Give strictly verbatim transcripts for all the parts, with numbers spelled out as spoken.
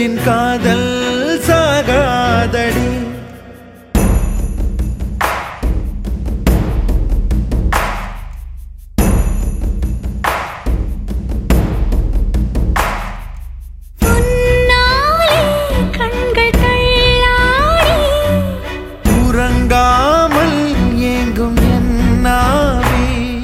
நெஞ்சின் காதல் சாகாதடி. உறங்காமல் ஏங்கும் என்னாவே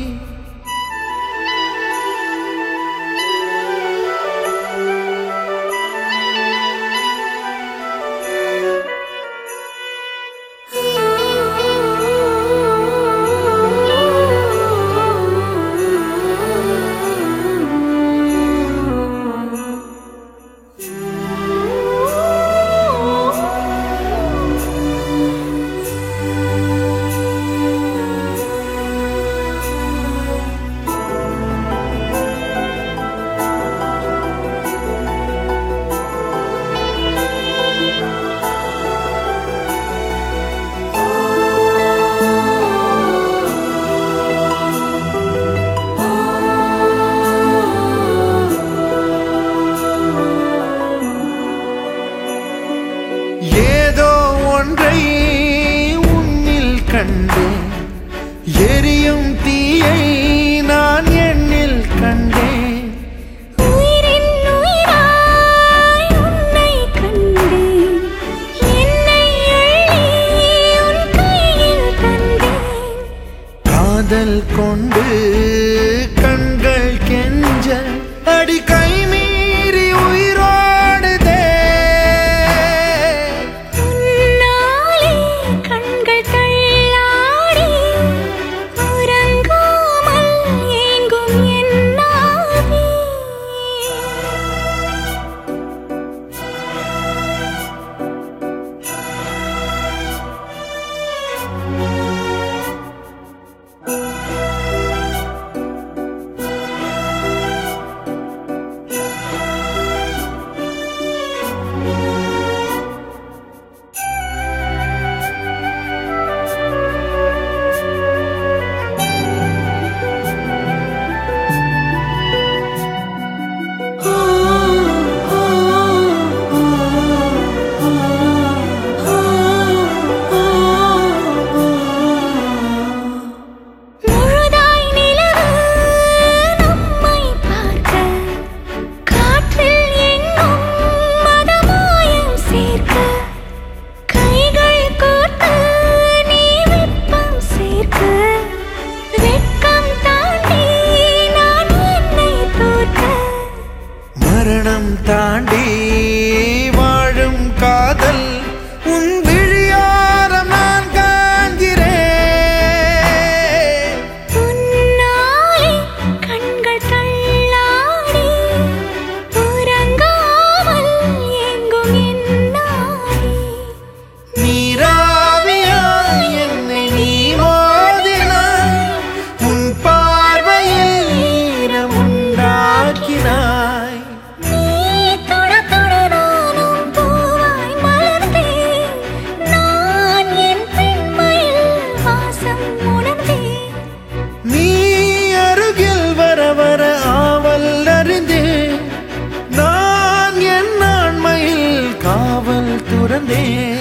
ஏதோ ஒன்றை உன்னில் கண்டேன், எரியும் தீயை நான் எண்ணில் கண்டேன். உயிரின் உயிராய் உன்னை கண்டேன், என்னை அள்ளி உன் கையில் தந்தேன். காதல் கொண்டு கண்கள் கெஞ்ச அடி கை மீறி உயிரோடுதே. மரணம் தாண்டி வாழும் காதல் உன் விழியோரம் நான் காண்கிறேன். உன்னாலே கண்கள் தள்ளாடி உறங்காமல் ஏங்கும் என்னாலே. நீராவியாய் என்னை நீ மோதினாய், உன் பார்வையில் ஈரம் உண்டாக்கினாய். நீ அருகில் வர வர ஆவல் அறிந்தேன், நான் என் ஆண்மையில் காவல் துறந்தேன்.